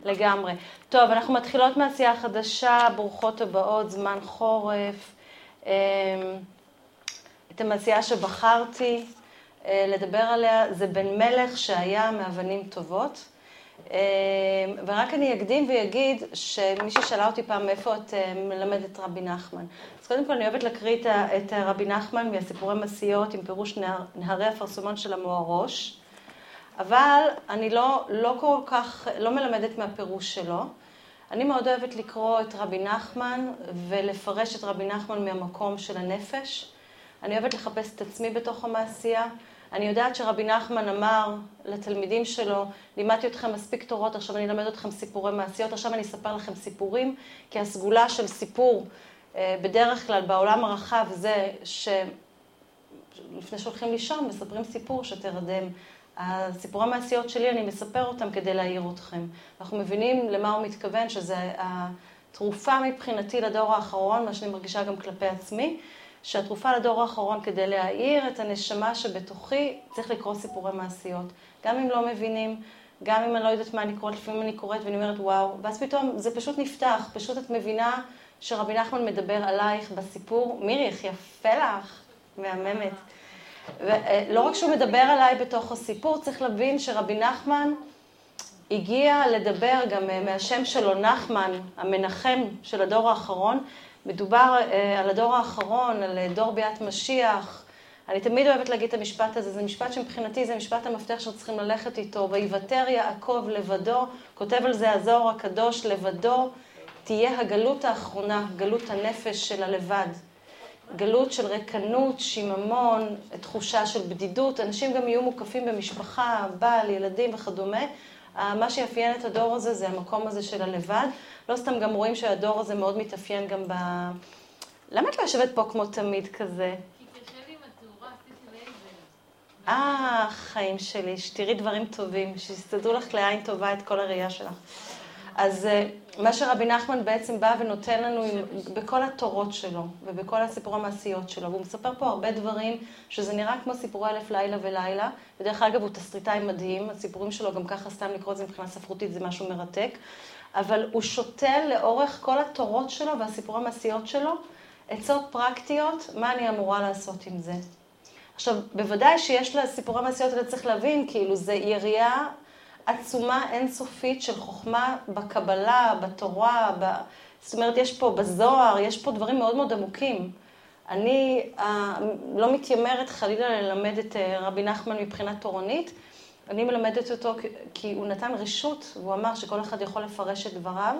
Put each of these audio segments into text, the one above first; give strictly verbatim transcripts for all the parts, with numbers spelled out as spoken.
לגמרי. טוב, אנחנו מתחילות מעשייה חדשה, ברוכות הבאות, זמן חורף. את המעשייה שבחרתי לדבר עליה, זה בן מלך שהיה מאבנים טובות. ורק אני אקדים ויגיד שמי ששאלה אותי פעם מאיפה את מלמדת רבי נחמן. אז קודם כל אני אוהבת להקריא את רבי נחמן מהסיפורי מעשיות עם פירוש נהרי הפרסומון של המוארוש. אבל אני לא, לא כל כך, לא מלמדת מהפירוש שלו. אני מאוד אוהבת לקרוא את רבי נחמן ולפרש את רבי נחמן מהמקום של הנפש. אני אוהבת לחפש את עצמי בתוך המעשייה. אני יודעת שרבי נחמן אמר לתלמידים שלו, לימדתי אתכם מספיק תורות, עכשיו אני אלמד אתכם סיפורי מעשיות, עכשיו אני אספר לכם סיפורים, כי הסגולה של סיפור בדרך כלל בעולם הרחב זה שלפני שהולכים לישון מספרים סיפור שתרדם. הסיפורי המעשיות שלי, אני מספר אותם כדי להעיר אתכם. אנחנו מבינים למה הוא מתכוון, שזה התרופה מבחינתי לדור האחרון, מה שאני מרגישה גם כלפי עצמי, שהתרופה לדור האחרון כדי להעיר את הנשמה שבתוכי, צריך לקרוא סיפורי מעשיות. גם אם לא מבינים, גם אם אני לא יודעת מה אני קוראת, לפעמים אני קוראת ואני אומרת וואו, ואז פתאום זה פשוט נפתח, פשוט את מבינה שרבי נחמן מדבר עלייך בסיפור, מירי, איך יפה לך, מהממת. ולא רק שהוא מדבר עליי בתוך הסיפור, צריך להבין שרבי נחמן הגיע לדבר גם מהשם שלו, נחמן, המנחם של הדור האחרון. מדובר על הדור האחרון, על דור ביאת משיח. אני תמיד אוהבת להגיד את המשפט הזה, זה משפט שמבחינתי זה משפט המפתח שצריכים ללכת איתו. ויוותר יעקב לבדו, כותב על זה הזוהר הקדוש, לבדו תהיה הגלות האחרונה, גלות הנפש של הלבד. גלות של רקנות, שיממון, תחושה של בדידות. אנשים גם יהיו מוקפים במשפחה, בעל, ילדים וכדומה. מה שיאפיין את הדור הזה זה המקום הזה של הלבד. לא סתם גם רואים שהדור הזה מאוד מתאפיין גם ב... למה את לא יושבת פה כמו תמיד כזה? כי קשה לי עם התאורה, עשיתי לייזר. אה, חיים שלי, שתראי דברים טובים, שיסתדרו לך לעין טובה את כל הראייה שלך. אז מה שרבי נחמן בעצם בא ונותן לנו עם, בכל התורות שלו ובכל הסיפורי המעשיות שלו, והוא מספר פה הרבה דברים שזה נראה כמו סיפורי אלף לילה ולילה, ודרך אגב הוא תסריטאי מדהים, הסיפורים שלו גם ככה סתם לקרוא את זה מבחינה ספרותית זה משהו מרתק, אבל הוא שותל לאורך כל התורות שלו והסיפורי המעשיות שלו עצות פרקטיות, מה אני אמורה לעשות עם זה. עכשיו, בוודאי שיש לסיפורי המעשיות האלה צריך להבין, כאילו זה יריעה עצומה אינסופית של חוכמה בקבלה, בתורה, ב... זאת אומרת, יש פה בזוהר, יש פה דברים מאוד מאוד עמוקים. אני uh, לא מתיימרת חלילה ללמד את uh, רבי נחמן מבחינה תורנית, אני מלמדת אותו כי הוא נתן רשות, והוא אמר שכל אחד יכול לפרש את דבריו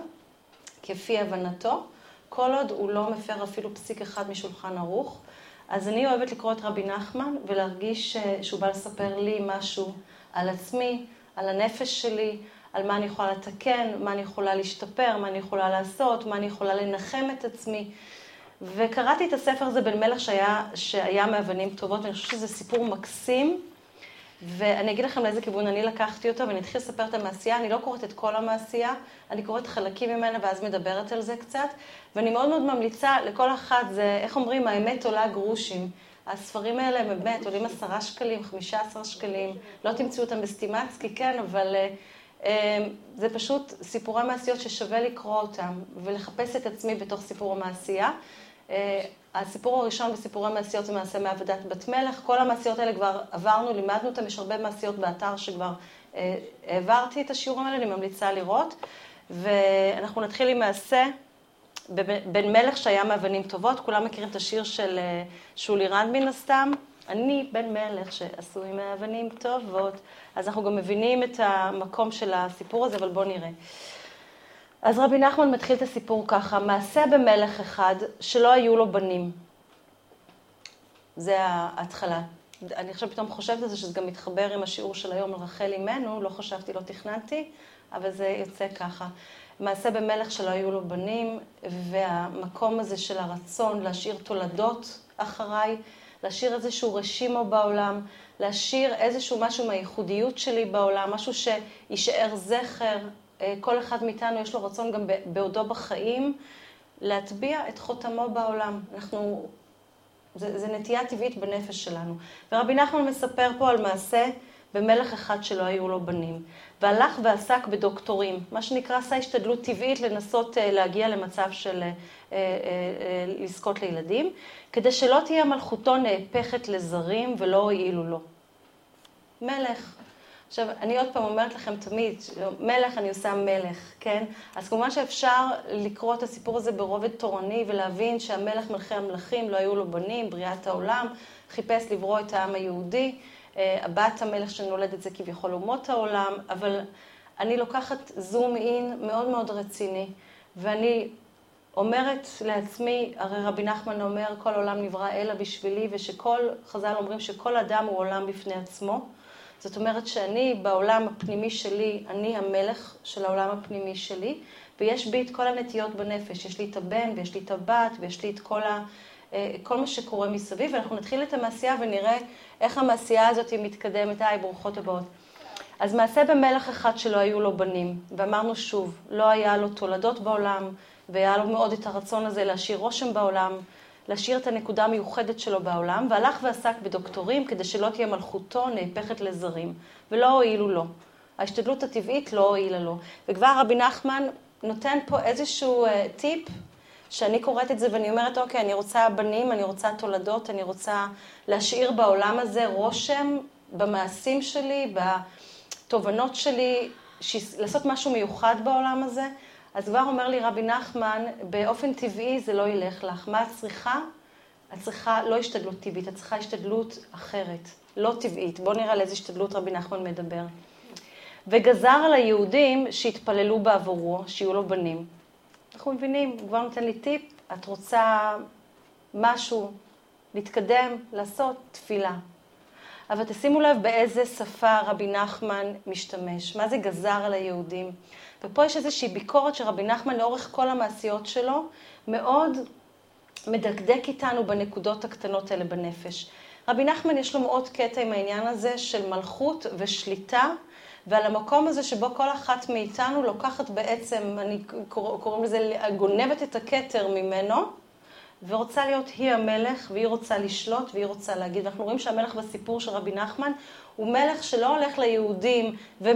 כפי הבנתו, כל עוד הוא לא מפר אפילו פסיק אחד משולחן ערוך. אז אני אוהבת לקרוא את רבי נחמן ולהרגיש שהוא בא לספר לי משהו על עצמי, על הנפש שלי, על מה אני יכולה לתקן, מה אני יכולה להשתפר, מה אני יכולה לעשות, מה אני יכולה לנחם את עצמי. וקראתי את הספר הזה בן מלך שהיה, שהיה מאבנים טובות, ואני חושבת שזה סיפור מקסים, ואני אגיד לכם לאיזה כיוון אני לקחתי אותו, ואני אתחיל לספר את המעשייה. אני לא קוראת את כל המעשייה, אני קוראת חלקים ממנה ואז מדברת על זה קצת, ואני מאוד מאוד ממליצה לכל אחת, זה, איך אומרים, האמת עולה גרושים. הספרים האלה הם באמת עולים עשרה שקלים, חמישה עשר שקלים, לא תמצאו אותם בסטימצקי, כן, אבל אה, זה פשוט סיפורי מעשיות ששווה לקרוא אותם ולחפש את עצמי בתוך סיפור המעשייה. אה, הסיפור הראשון בסיפורי מעשיות זה מעשה מעבדת בת מלך, כל המעשיות האלה כבר עברנו, לימדנו אותם, יש הרבה מעשיות באתר שכבר אה, העברתי את השיעורים האלה, אני ממליצה לראות, ואנחנו נתחיל עם מעשה בן מלך שהיה מאבנים טובות, כולם מכירים את השיר של שולי רנד מן הסתם, אני בן מלך שעשוי מאבנים טובות, אז אנחנו גם מבינים את המקום של הסיפור הזה, אבל בואו נראה. אז רבי נחמן מתחיל את הסיפור ככה, מעשה במלך אחד שלא היו לו בנים. זה ההתחלה. אני עכשיו פתאום חושבת על זה שזה גם מתחבר עם השיעור של היום על רחל אימנו, לא חשבתי, לא תכננתי, אבל זה יוצא ככה. מעשה במלך שלא היו לו בנים, והמקום הזה של הרצון להשאיר תולדות אחריי, להשאיר איזשהו רשימו בעולם, להשאיר איזשהו משהו מהייחודיות שלי בעולם, משהו שישאר זכר. כל אחד מאיתנו יש לו רצון גם בעודו בחיים, להטביע את חותמו בעולם. אנחנו, זה, זה נטייה טבעית בנפש שלנו. ורבי נחמן מספר פה על מעשה במלך אחד שלא היו לו בנים. והלך ועסק בדוקטורים, מה שנקרא עשה השתדלות טבעית לנסות להגיע למצב של לזכות לילדים, כדי שלא תהיה מלכותו נהפכת לזרים ולא הועילו לו. מלך. עכשיו, אני עוד פעם אומרת לכם תמיד, מלך אני עושה מלך, כן? אז כמובן שאפשר לקרוא את הסיפור הזה ברובד תורני ולהבין שהמלך מלכי המלכים לא היו לו בנים, בריאת העולם, חיפש לברוא את העם היהודי, הבת המלך שנולדת זה כביכול אומות העולם, אבל אני לוקחת זום אין מאוד מאוד רציני, ואני אומרת לעצמי, הרי רבי נחמן אומר, כל עולם נברא אלא בשבילי, ושכל, חז"ל אומרים שכל אדם הוא עולם בפני עצמו. זאת אומרת שאני בעולם הפנימי שלי, אני המלך של העולם הפנימי שלי, ויש בי את כל הנטיות בנפש. יש לי את הבן, ויש לי את הבת, ויש לי את כל, ה, כל מה שקורה מסביב, ואנחנו נתחיל את המעשייה ונראה איך המעשייה הזאת היא מתקדמת. היי, ברוכות הבאות. אז מעשה במלך אחד שלא היו לו בנים, ואמרנו שוב, לא היה לו תולדות בעולם, והיה לו מאוד את הרצון הזה להשאיר רושם בעולם, להשאיר את הנקודה המיוחדת שלו בעולם, והלך ועסק בדוקטורים כדי שלא תהיה מלכותו נהפכת לזרים, ולא הועילו לו. ההשתדלות הטבעית לא הועילה לו. וכבר רבי נחמן נותן פה איזשהו uh, טיפ, שאני קוראת את זה ואני אומרת, אוקיי, אני רוצה בנים, אני רוצה תולדות, אני רוצה להשאיר בעולם הזה רושם במעשים שלי, בתובנות שלי, לעשות משהו מיוחד בעולם הזה. אז כבר אומר לי רבי נחמן, באופן טבעי זה לא ילך לך. מה את צריכה? את צריכה לא השתדלות טבעית, את צריכה השתדלות אחרת, לא טבעית. בואו נראה על איזה השתדלות רבי נחמן מדבר. וגזר על היהודים שהתפללו בעבורו, שיהיו לו בנים. אנחנו מבינים, הוא כבר נותן לי טיפ, את רוצה משהו, להתקדם, לעשות תפילה. אבל תשימו לב באיזה שפה רבי נחמן משתמש. מה זה גזר על היהודים? ופה יש איזושהי ביקורת שרבי נחמן לאורך כל המעשיות שלו מאוד מדקדק איתנו בנקודות הקטנות האלה בנפש. רבי נחמן יש לו מאוד קטע עם העניין הזה של מלכות ושליטה, ועל המקום הזה שבו כל אחת מאיתנו לוקחת בעצם, אני קוראים לזה, גונבת את הכתר ממנו, ורוצה להיות היא המלך, והיא רוצה לשלוט, והיא רוצה להגיד. ואנחנו רואים שהמלך בסיפור של רבי נחמן, הוא מלך שלא הולך ליהודים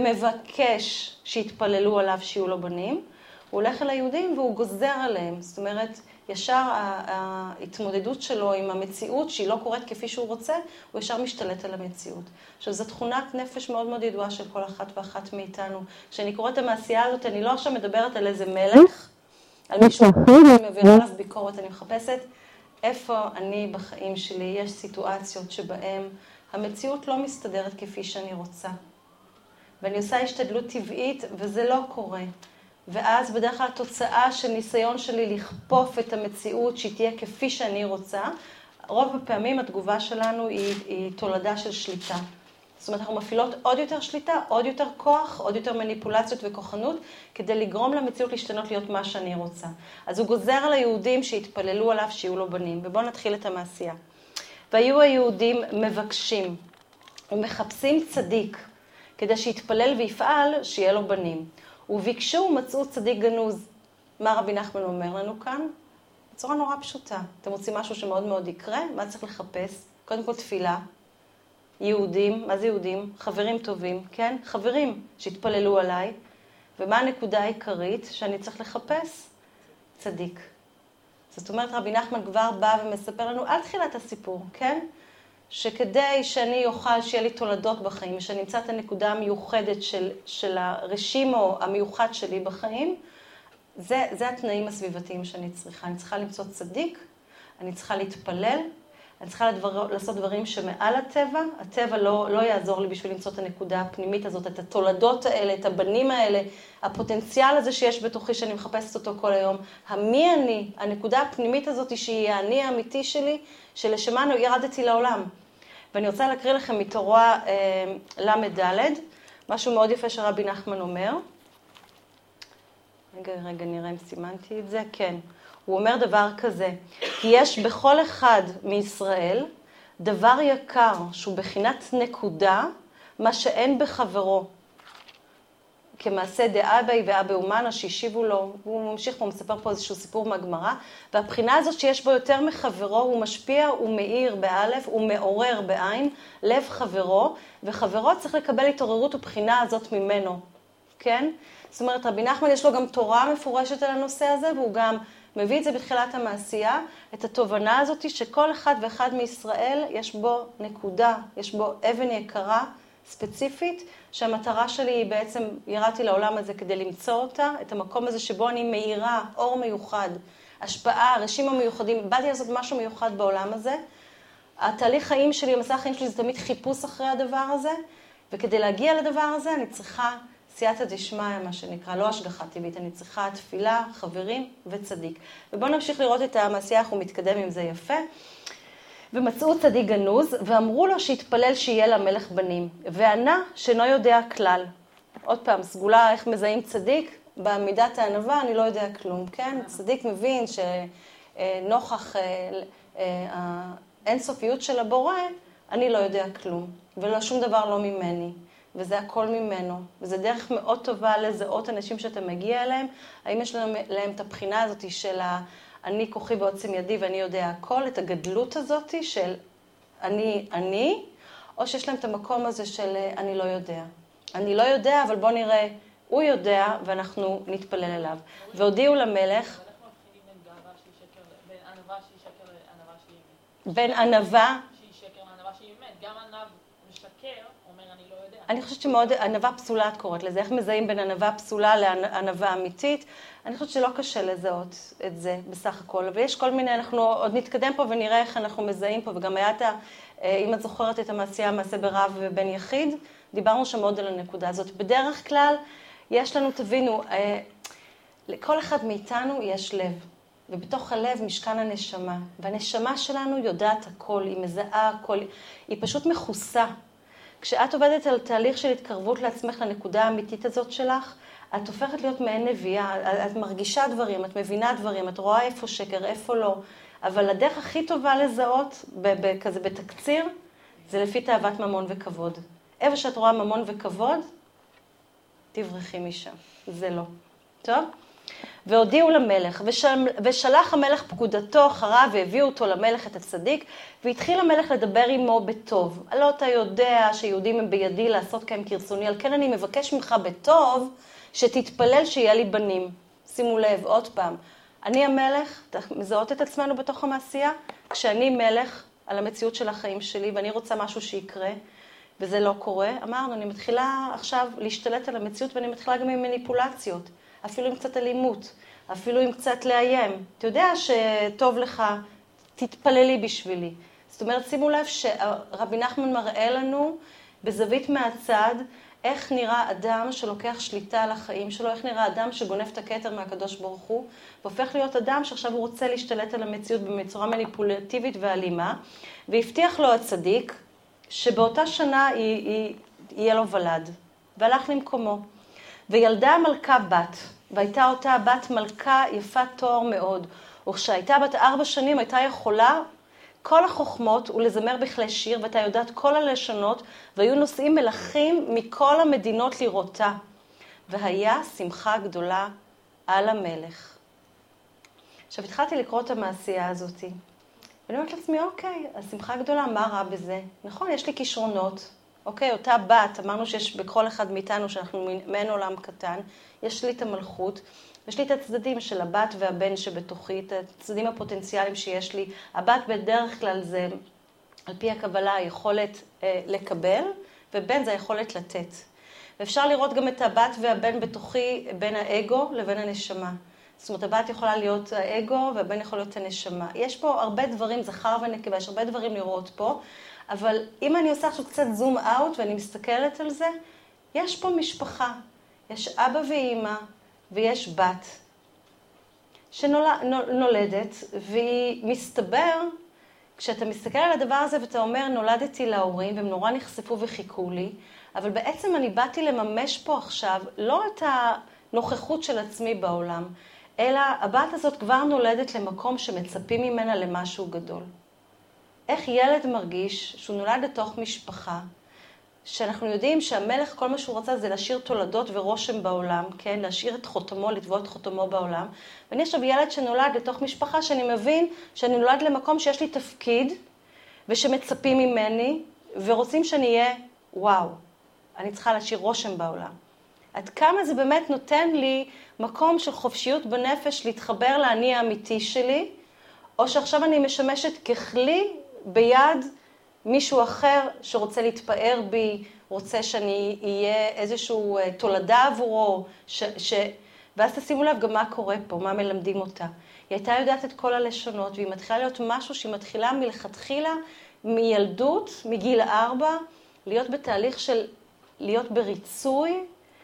ומבקש שיתפללו עליו שיהיו לו בנים, הוא הולך אל היהודים והוא גוזר עליהם. זאת אומרת, ישר ההתמודדות שלו עם המציאות, שהיא לא קורית כפי שהוא רוצה, הוא ישר משתלט על המציאות. עכשיו, זו תכונת נפש מאוד מאוד ידועה של כל אחת ואחת מאיתנו. כשאני קוראת את המעשייה הזאת, אני לא עכשיו מדברת על איזה מלך, על מישהו אחר, אני מביאה עליו ביקורת, אני מחפשת איפה אני בחיים שלי, יש סיטואציות שבהן המציאות לא מסתדרת כפי שאני רוצה. ואני עושה השתדלות טבעית וזה לא קורה. ואז בדרך כלל התוצאה של ניסיון שלי לכפוף את המציאות שהיא תהיה כפי שאני רוצה, רוב הפעמים התגובה שלנו היא, היא תולדה של שליטה. זאת אומרת, אנחנו מפעילות עוד יותר שליטה, עוד יותר כוח, עוד יותר מניפולציות וכוחנות, כדי לגרום למציאות להשתנות להיות מה שאני רוצה. אז הוא גוזר על היהודים שהתפללו עליו שיהיו לו בנים. ובואו נתחיל את המעשייה. והיו היהודים מבקשים ומחפשים צדיק, כדי שיתפלל ויפעל שיהיה לו בנים. וביקשו ומצאו צדיק גנוז. מה רבי נחמן אומר לנו כאן? בצורה נורא פשוטה. אתם רוצים משהו שמאוד מאוד יקרה? מה צריך לחפש? קודם כל תפילה. יהודים, מה זה יהודים? חברים טובים, כן? חברים שהתפללו עליי. ומה הנקודה העיקרית שאני צריך לחפש? צדיק. זאת אומרת, רבי נחמן כבר בא ומספר לנו על תחילת הסיפור, כן? שכדי שאני אוכל שיהיה לי תולדות בחיים, שאני אמצא את הנקודה המיוחדת של, של הרשימו המיוחד שלי בחיים, זה, זה התנאים הסביבתיים שאני צריכה. אני צריכה למצוא צדיק, אני צריכה להתפלל, אני צריכה לדבר, לעשות דברים שמעל הטבע. הטבע לא, לא יעזור לי בשביל למצוא את הנקודה הפנימית הזאת, את התולדות האלה, את הבנים האלה, הפוטנציאל הזה שיש בתוכי שאני מחפשת אותו כל היום. המי אני, הנקודה הפנימית הזאת שהיא האני האמיתי שלי, שלשמה ירדתי לעולם. ואני רוצה להקריא לכם מתורה אה, למד ד', משהו מאוד יפה שרבי נחמן אומר. רגע, רגע, נראה אם סימנתי את זה. כן. הוא אומר דבר כזה, כי יש בכל אחד מישראל דבר יקר שהוא בחינת נקודה, מה שאין בחברו. כמעשה דאבי ואבי אומנה שהשיבו לו, הוא ממשיך פה, הוא מספר פה איזשהו סיפור מהגמרא, והבחינה הזאת שיש בו יותר מחברו, הוא משפיע, הוא מאיר באלף, הוא מעורר בעין, לב חברו, וחברו צריך לקבל התעוררות ובחינה הזאת ממנו, כן? זאת אומרת, רבי נחמן יש לו גם תורה מפורשת על הנושא הזה, והוא גם מביא את זה בתחילת המעשייה, את התובנה הזאת שכל אחד ואחד מישראל יש בו נקודה, יש בו אבן יקרה, ספציפית, שהמטרה שלי היא בעצם, ירדתי לעולם הזה כדי למצוא אותה, את המקום הזה שבו אני מאירה, אור מיוחד, השפעה, רשימה מיוחדים, באתי לעשות משהו מיוחד בעולם הזה. התהליך חיים שלי, המסע החיים שלי זה תמיד חיפוש אחרי הדבר הזה, וכדי להגיע לדבר הזה אני צריכה סייעתא דשמיא, מה שנקרא, לא השגחה טבעית, אני צריכה תפילה, חברים וצדיק. ובואו נמשיך לראות את המעשייה, איך הוא מתקדם עם זה יפה. ומצאו צדיק גנוז, ואמרו לו שיתפלל שיהיה למלך בנים, וענה שאינו יודע כלל. עוד פעם, סגולה איך מזהים צדיק, במידת הענווה אני לא יודע כלום, כן? צדיק מבין שנוכח האינסופיות של הבורא, אני לא יודע כלום, ולא שום דבר לא ממני, וזה הכל ממנו, וזה דרך מאוד טובה לזהות אנשים שאתה מגיע אליהם, האם יש להם את הבחינה הזאת של ה... אני כוחי ועוצם ידי ואני יודע הכל, את הגדלות הזאת של אני, אני, או שיש להם את המקום הזה של אני לא יודע. אני לא יודע, אבל בוא נראה, הוא יודע ואנחנו נתפלל אליו. והודיעו למלך... בין ענווה שהיא שקר לענווה שהיא אמת. בין ענווה... שהיא שקר לענווה שהיא אמת. גם ענב משקר אומר אני לא יודע. אני חושבת שמאוד, ענווה פסולה את קוראת לזה. איך מזהים בין ענווה פסולה לענווה אמיתית? אני חושבת שלא קשה לזהות את זה בסך הכל. אבל יש כל מיני, אנחנו עוד נתקדם פה ונראה איך אנחנו מזהים פה. וגם היה את ה... אם את זוכרת את המעשייה, מעשה ברב ובן יחיד, דיברנו שם מאוד על הנקודה הזאת. בדרך כלל, יש לנו, תבינו, לכל אחד מאיתנו יש לב. ובתוך הלב משכן הנשמה. והנשמה שלנו יודעת הכל, היא מזהה הכל, היא פשוט מכוסה. כשאת עובדת על תהליך של התקרבות לעצמך לנקודה האמיתית הזאת שלך, את הופכת להיות מעין נביאה, את מרגישה דברים, את מבינה דברים, את רואה איפה שקר, איפה לא. אבל הדרך הכי טובה לזהות, כזה בתקציר, זה לפי תאוות ממון וכבוד. איפה שאת רואה ממון וכבוד, תברחי משם. זה לא. טוב? והודיעו למלך, ושל, ושלח המלך פקודתו אחריו, והביאו אותו למלך את הצדיק, והתחיל המלך לדבר עמו בטוב. הלא אתה יודע שיהודים הם בידי לעשות כהם כרצוני, על כן אני מבקש ממך בטוב, שתתפלל שיהיה לי בנים. שימו לב, עוד פעם, אני המלך, מזהות את עצמנו בתוך המעשייה, כשאני מלך על המציאות של החיים שלי, ואני רוצה משהו שיקרה, וזה לא קורה, אמרנו, אני מתחילה עכשיו להשתלט על המציאות, ואני מתחילה גם עם מניפולציות. אפילו עם קצת אלימות, אפילו עם קצת לאיים. אתה יודע שטוב לך, תתפללי בשבילי. זאת אומרת, שימו לב שרבי נחמן מראה לנו בזווית מהצד, איך נראה אדם שלוקח שליטה על החיים שלו, איך נראה אדם שגונב את הכתר מהקדוש ברוך הוא, והופך להיות אדם שעכשיו הוא רוצה להשתלט על המציאות בצורה מניפולטיבית ואלימה, והבטיח לו הצדיק שבאותה שנה יהיה לו ולד, והלך למקומו. וילדה המלכה בת, והייתה אותה בת מלכה יפת תואר מאוד, וכשהייתה בת ארבע שנים הייתה יכולה כל החוכמות ולזמר בכלי שיר, והייתה יודעת כל הלשונות, והיו נושאים מלכים מכל המדינות לראותה. והיה שמחה גדולה על המלך. עכשיו התחלתי לקרוא את המעשייה הזאת, ואני אומרת לעצמי, אוקיי, השמחה גדולה, מה רע בזה? נכון, יש לי כישרונות. אוקיי, אותה בת, אמרנו שיש בכל אחד מאיתנו, שאנחנו מעין עולם קטן, יש לי את המלכות, יש לי את הצדדים של הבת והבן שבתוכי, את הצדדים הפוטנציאליים שיש לי. הבת בדרך כלל זה, על פי הקבלה, היכולת אה, לקבל, ובן זה היכולת לתת. ואפשר לראות גם את הבת והבן בתוכי, בין האגו לבין הנשמה. זאת אומרת, הבת יכולה להיות האגו, והבן יכול להיות הנשמה. יש פה הרבה דברים, זכר ונקבה, יש הרבה דברים לראות פה, אבל אם אני עושה עכשיו קצת זום אאוט ואני מסתכלת על זה, יש פה משפחה, יש אבא ואימא ויש בת שנולדת, והיא מסתבר, כשאתה מסתכל על הדבר הזה ואתה אומר, נולדתי להורים והם נורא נחשפו וחיכו לי, אבל בעצם אני באתי לממש פה עכשיו לא את הנוכחות של עצמי בעולם, אלא הבת הזאת כבר נולדת למקום שמצפים ממנה למשהו גדול. איך ילד מרגיש שהוא נולד לתוך משפחה, שאנחנו יודעים שהמלך, כל מה שהוא רצה זה להשאיר תולדות ורושם בעולם, כן? להשאיר את חותמו, לתבוע את חותמו בעולם. ואני עכשיו ילד שנולד לתוך משפחה שאני מבין שאני נולד למקום שיש לי תפקיד, ושמצפים ממני, ורוצים שאני אהיה, וואו, אני צריכה להשאיר רושם בעולם. עד כמה זה באמת נותן לי מקום של חופשיות בנפש להתחבר לאני האמיתי שלי, או שעכשיו אני משמשת ככלי ביד מישהו אחר שרוצה להתפאר בי, רוצה שאני אהיה איזשהו תולדה עבורו, ש, ש... ואז תשימו לב גם מה קורה פה, מה מלמדים אותה. היא הייתה יודעת את כל הלשונות, והיא מתחילה להיות משהו שהיא מתחילה מלכתחילה, מילדות, מגיל ארבע, להיות בתהליך של להיות בריצוי,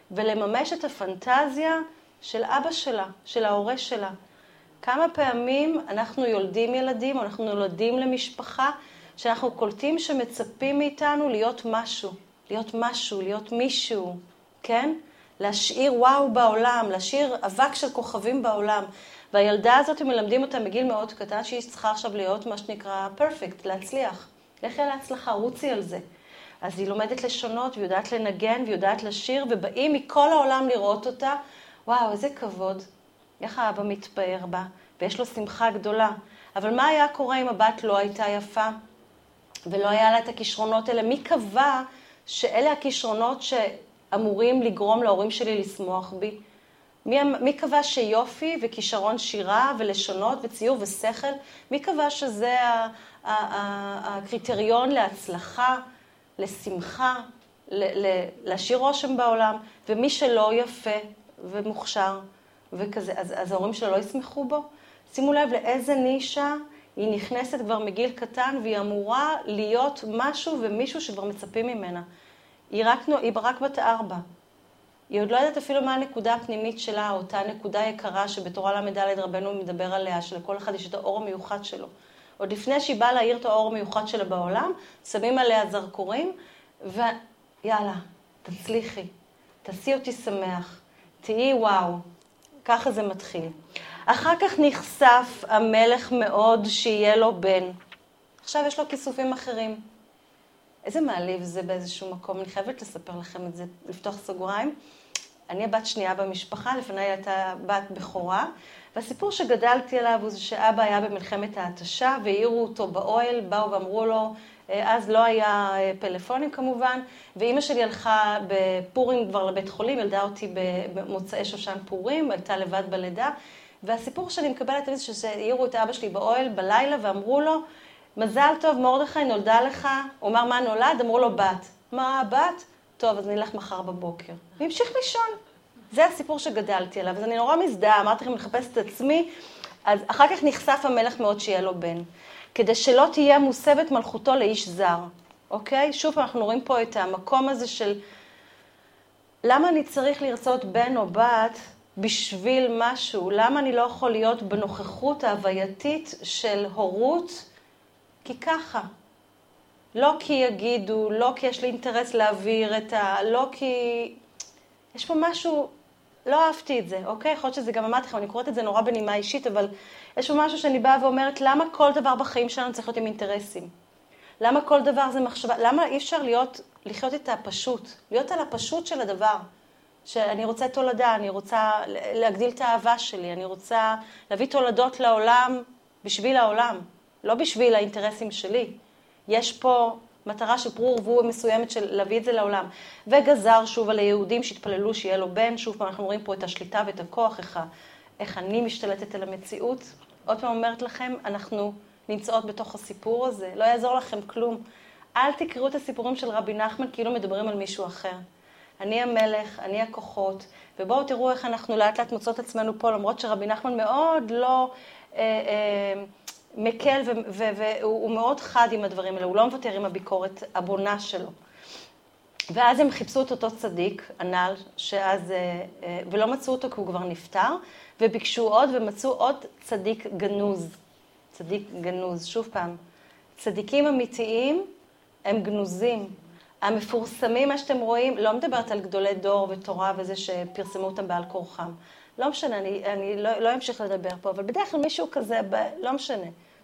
ולממש את הפנטזיה של אבא שלה, של ההורה שלה. כמה פעמים אנחנו יולדים ילדים, או אנחנו נולדים למשפחה, שאנחנו קולטים שמצפים מאיתנו להיות משהו, להיות משהו, להיות מישהו, כן? להשאיר וואו בעולם, להשאיר אבק של כוכבים בעולם. והילדה הזאת, הם מלמדים אותה מגיל מאוד קטן, שהיא צריכה עכשיו להיות מה שנקרא פרפקט, להצליח. לכי להצלחה, רוצי על זה. אז היא לומדת לשונות, ויודעת לנגן, ויודעת לשיר, ובאים מכל העולם לראות אותה. וואו, איזה כבוד. איך האבא מתפאר בה, ויש לו שמחה גדולה. אבל מה היה קורה אם הבת לא הייתה יפה? ולא היה לה את הכישרונות האלה? מי קבע שאלה הכישרונות שאמורים לגרום להורים שלי לשמוח בי? מי, מי קבע שיופי וכישרון שירה ולשונות וציור ושכל? מי קבע שזה ה, ה, ה, הקריטריון להצלחה, לשמחה, ל, ל, להשאיר רושם בעולם? ומי שלא יפה ומוכשר וכזה, אז, אז ההורים שלו לא ישמחו בו? שימו לב לאיזה נישה היא נכנסת כבר מגיל קטן, והיא אמורה להיות משהו ומישהו שכבר מצפים ממנה. היא רק, היא רק בת ארבע. היא עוד לא יודעת אפילו מה הנקודה הפנימית שלה, אותה נקודה יקרה שבתורה למד רבנו מדבר עליה, שלכל אחד יש את האור המיוחד שלו. עוד לפני שהיא באה להאיר את האור המיוחד שלה בעולם, שמים עליה זרקורים, ויאללה, תצליחי, תעשי אותי שמח, תהיי וואו. ככה זה מתחיל. אחר כך נחשף המלך מאוד שיהיה לו בן. עכשיו יש לו כיסופים אחרים. איזה מעליב זה באיזשהו מקום. אני חייבת לספר לכם את זה, לפתוח סוגריים. אני הבת שנייה במשפחה, לפני הייתה בת בכורה, והסיפור שגדלתי עליו הוא שאבא היה במלחמת ההתשה, והעירו אותו באוהל, באו ואמרו לו, אז לא היה פלאפונים כמובן, ואימא שלי הלכה בפורים כבר לבית חולים, ילדה אותי במוצאי שושן פורים, הייתה לבד בלידה, והסיפור שאני מקבלת זה שהעירו את אבא שלי באוהל בלילה ואמרו לו, מזל טוב, מרדכי, נולדה לך. הוא אמר, מה נולד? אמרו לו, בת. מה, בת? טוב, אז נלך מחר בבוקר. והמשיך לישון. זה הסיפור שגדלתי עליו. אז אני נורא מזדהה, אמרתי לכם, מחפש את עצמי. אז אחר כך נחשף המלך מאוד שיהיה לו בן. כדי שלא תהיה מוסבת מלכותו לאיש זר. אוקיי? שוב, אנחנו רואים פה את המקום הזה של למה אני צריך לרצות בן או בת בשביל משהו? למה אני לא יכול להיות בנוכחות ההווייתית של הורות? כי ככה. לא כי יגידו, לא כי יש לי אינטרס להעביר את ה... לא כי... יש פה משהו... לא אהבתי את זה, אוקיי? יכול להיות שזה גם אמרתי לכם, אני קוראת את זה נורא בנימה אישית, אבל יש פה משהו שאני באה ואומרת, למה כל דבר בחיים שלנו צריך להיות עם אינטרסים? למה כל דבר זה מחשבה? למה אי אפשר להיות, לחיות את הפשוט? להיות על הפשוט של הדבר. שאני רוצה תולדה, אני רוצה להגדיל את האהבה שלי, אני רוצה להביא תולדות לעולם בשביל העולם, לא בשביל האינטרסים שלי. יש פה מטרה של פרו ורבו מסוימת של להביא את זה לעולם. וגזר שוב על היהודים שהתפללו שיהיה לו בן, שוב פעם אנחנו רואים פה את השליטה ואת הכוח, איך, איך אני משתלטת על המציאות. עוד פעם אומרת לכם, אנחנו נמצאות בתוך הסיפור הזה, לא יעזור לכם כלום. אל תקראו את הסיפורים של רבי נחמן כאילו מדברים על מישהו אחר. אני המלך, אני הכוחות, ובואו תראו איך אנחנו לאט לאט מוצאות עצמנו פה, למרות שרבי נחמן מאוד לא אה, אה, מקל והוא מאוד חד עם הדברים האלה, הוא לא מוותר עם הביקורת הבונה שלו. ואז הם חיפשו את אותו צדיק, הנ"ל, שאז, אה, אה, ולא מצאו אותו כי הוא כבר נפטר, וביקשו עוד ומצאו עוד צדיק גנוז. צדיק גנוז, שוב פעם, צדיקים אמיתיים הם גנוזים. המפורסמים, מה שאתם רואים, לא מדברת על גדולי דור ותורה וזה שפרסמו אותם בעל כורחם. לא משנה, אני, אני לא, לא אמשיך לדבר פה, אבל בדרך כלל מישהו כזה, ב, לא משנה.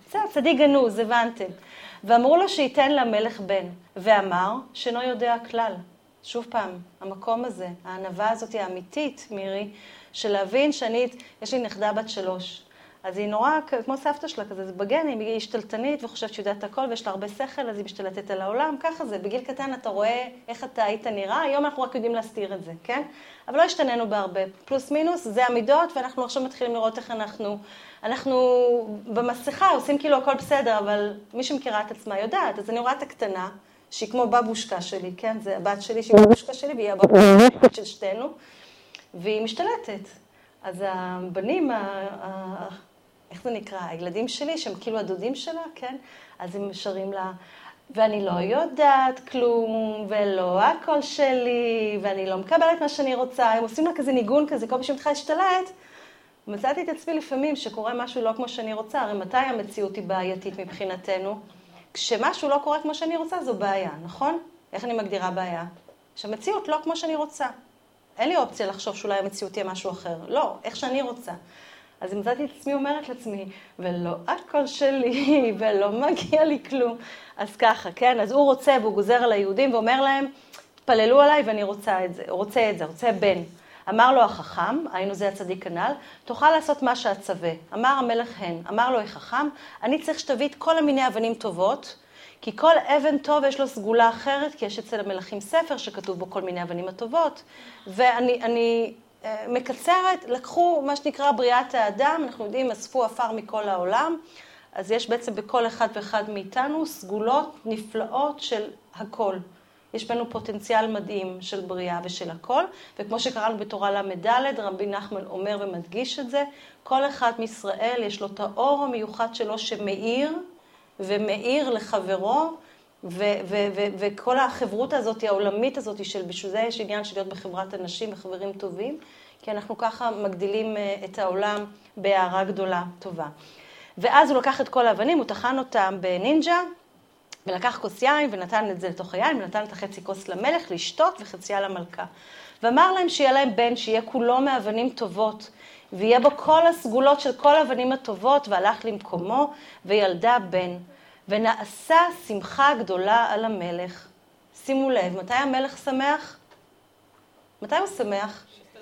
זה צדיק גנוז, הבנתם. ואמרו לו שייתן למלך בן, ואמר שאינו יודע כלל. שוב פעם, המקום הזה, הענווה הזאת היא האמיתית, מירי, של להבין שאני, יש לי נכדה בת שלוש. אז היא נורא כמו סבתא שלה כזה, זה בגנים, היא השתלטנית וחושבת שיודעת הכל ויש לה הרבה שכל, אז היא משתלטת על העולם, ככה זה. בגיל קטן אתה רואה איך אתה היית נראה, היום אנחנו רק יודעים להסתיר את זה, כן? אבל לא השתננו בהרבה. פלוס מינוס, זה המידות, ואנחנו עכשיו מתחילים לראות איך אנחנו, אנחנו במסכה עושים כאילו הכל בסדר, אבל מי שמכירה את עצמה יודעת. אז אני רואה את הקטנה, שהיא כמו בבושקה שלי, כן? זה הבת שלי שהיא בבושקה שלי, והיא הבבושקה של שתינו, והיא משתלטת. אז הבנים, איך זה נקרא? הילדים שלי, שהם כאילו הדודים שלה, כן? אז הם שרים לה, ואני לא יודעת כלום, ולא הכל שלי, ואני לא מקבלת מה שאני רוצה. הם עושים לה כזה ניגון כזה, כל פעם שמתחילה להשתלט. מצאתי את עצמי לפעמים שקורה משהו לא כמו שאני רוצה, הרי מתי המציאות היא בעייתית מבחינתנו? כשמשהו לא קורה כמו שאני רוצה, זו בעיה, נכון? איך אני מגדירה בעיה? שהמציאות לא כמו שאני רוצה. אין לי אופציה לחשוב שאולי המציאות תהיה משהו אחר. לא, איך שאני רוצה. אז מצאתי את עצמי אומרת לעצמי, ולא הכל שלי, ולא מגיע לי כלום. אז ככה, כן? אז הוא רוצה, והוא גוזר על היהודים, ואומר להם, תפללו עליי ואני רוצה את זה, רוצה את זה, רוצה בן. אמר לו החכם, היינו זה הצדיק הנ"ל, תוכל לעשות מה שהצווה. אמר המלך הן, אמר לו החכם, אני צריך שתביא את כל המיני אבנים טובות, כי כל אבן טוב יש לו סגולה אחרת, כי יש אצל המלכים ספר שכתוב בו כל מיני אבנים הטובות. ואני אני, אה, מקצרת, לקחו מה שנקרא בריאת האדם, אנחנו יודעים, אספו אפר מכל העולם, אז יש בעצם בכל אחד ואחד מאיתנו סגולות נפלאות של הכל. יש בנו פוטנציאל מדהים של בריאה ושל הכל, וכמו שקראנו בתורה למד' רבי נחמן אומר ומדגיש את זה, כל אחד מישראל יש לו את האור המיוחד שלו שמאיר, ומאיר לחברו, ו- ו- ו- וכל החברות הזאת, העולמית הזאת, של בשביל זה יש עניין של להיות בחברת אנשים וחברים טובים, כי אנחנו ככה מגדילים את העולם בהערה גדולה טובה. ואז הוא לקח את כל האבנים, הוא טחן אותם בנינג'ה, ולקח כוס יין ונתן את זה לתוך היין, ונתן את החצי כוס למלך לשתות וחציה למלכה. ואמר להם שיהיה להם בן, שיהיה כולו מאבנים טובות, ויהיה בו כל הסגולות של כל האבנים הטובות, והלך למקומו וילדה בן. ונעשה שמחה גדולה על המלך. שימו לב, מתי המלך שמח? מתי הוא שמח?